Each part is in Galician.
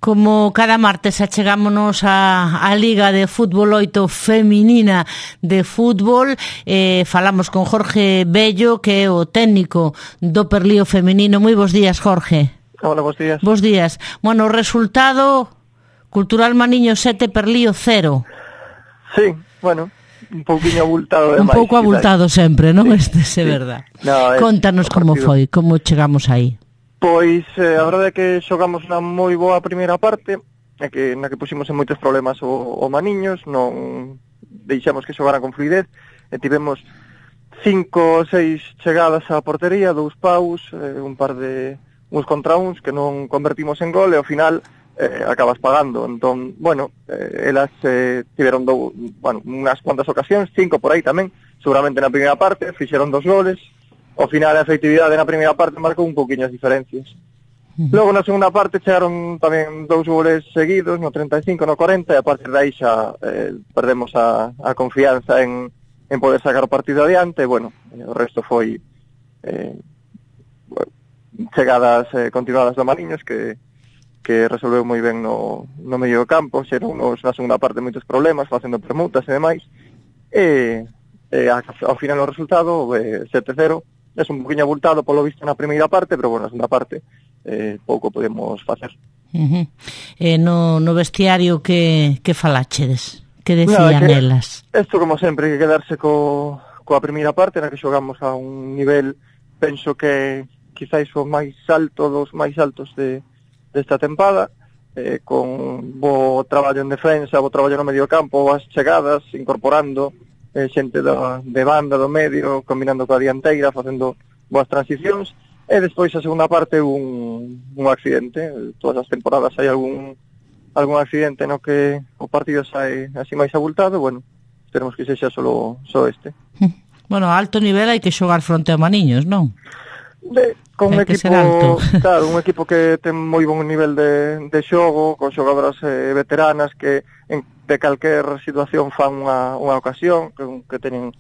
Como cada martes achegámonos a Liga de Fútbol 8 feminina de fútbol, falamos con Jorge Bello, que é o técnico do Perlío feminino. Moi bons días, Jorge. Hola, bons días. Bos días. Bueno, o resultado, Cultural Maniño 7, Perlío 0. Sí, bueno, un pouquinho abultado demais. Un pouco abultado sempre, non? Este é verdad. No, Contanos como foi, como chegamos aí. Pois, a verdade é que xogamos unha moi boa primeira parte, na que puximos en moitos problemas o Maniños, non deixamos que xogaran con fluidez, e tivemos 5 ou 6 chegadas á portería, 2 paus, un par de uns contra uns que non convertimos en gol, e ao final acabas pagando. Entón, bueno, elas tiveron unhas cuantas ocasións, 5 por aí tamén, seguramente na primeira parte, fixeron 2 goles. Ao final a efectividade na primeira parte marcou un poquinho as diferencias. Logo na segunda parte chegaron tamén 2 goles seguidos, no 35, no 40, e a partir de aí xa perdemos a confianza en poder sacar o partido adiante. Bueno, o resto foi chegadas continuadas do Mariños que resolveu moi ben no medio do campo, xeron na segunda parte moitos problemas, facendo permutas e demais, e ao final o resultado 7-0. É un poquinho abultado polo visto na primeira parte, pero bueno, na segunda parte pouco podemos facer. No vestiario que falachedes? Que decían elas? Isto, como sempre, que quedarse coa primeira parte, na que xogamos a un nivel, penso que quizáis o máis alto dos máis altos desta tempada, con bo traballo en defensa, bo traballo no medio campo, boas chegadas, incorporando xente de banda, do medio, combinando coa dianteira, facendo boas transicións, e despois a segunda parte un accidente. Todas as temporadas hai algún accidente no que o partido sae así máis abultado. Bueno, esperemos que sexa só este. Bueno, a alto nivel hai que xogar fronte a Maniños, non? Con un equipo, claro, un equipo que ten moi bon nivel de xogo, con xogadoras veteranas que de calquer situación fan unha ocasión, que teñen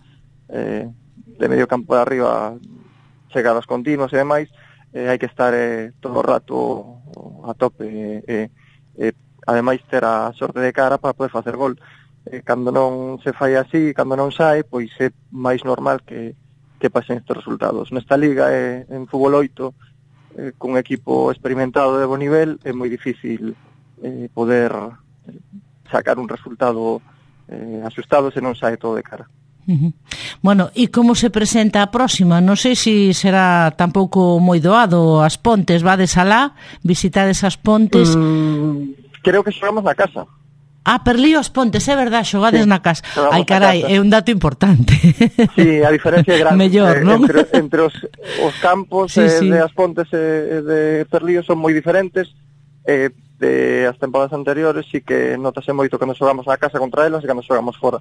de medio campo de arriba chegadas continuas e demais. Hai que estar todo o rato a tope ademais ter a sorte de cara para poder facer gol. Cando non se fai así, cando non sai, pois é máis normal que pasen estes resultados. Nesta liga en fútbol 8, cun equipo experimentado de bo nivel, é moi difícil poder sacar un resultado asustado se non sae todo de cara. Bueno, e como se presenta a próxima? Non sei se será tampouco moi doado. As Pontes, vades alá, visitades as Pontes? Creo que xogamos na casa. Perlío as Pontes, é verdade, xogades na casa. Ai, carai, é un dato importante. Sí, a diferencia é grande. Mellor, non? Entre os campos de as Pontes e de Perlío son moi diferentes. De as temporadas anteriores sí que notase moito cando xogamos na casa contra elas e cando xogamos fora.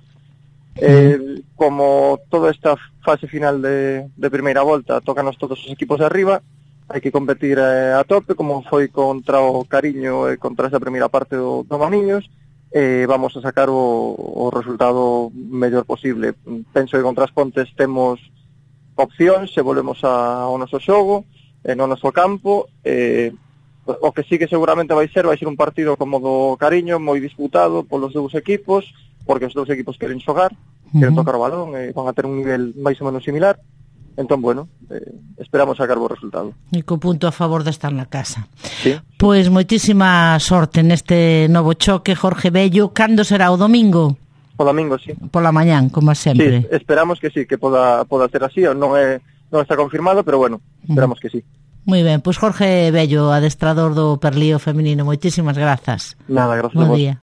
Como toda esta fase final de primeira volta tócanos todos os equipos de arriba, hai que competir a tope, como foi contra o Cariño e contra esa primeira parte do Maniños. Vamos a sacar o resultado mellor posible. Penso que contra as Pontes temos opcións se volvemos ao noso xogo, no noso campo. O que sí que seguramente vai ser un partido como do Cariño, moi disputado polos dous equipos, porque os dous equipos queren xogar, queren tocar o balón, e van a ter un nivel máis ou menos similar. Entón, bueno, esperamos sacar bo resultado. E co punto a favor de estar na casa. Sí. Pois moitísima sorte neste novo choque, Jorge Bello. Cando será o domingo? O domingo, sí. Pola mañán, como sempre. Sí, esperamos que sí, que poda ser así. Non está confirmado, pero bueno, esperamos que sí. Moi ben, pois Jorge Bello, adestrador do Perlío feminino, moitísimas grazas. Nada, gracias a vos. Buen día.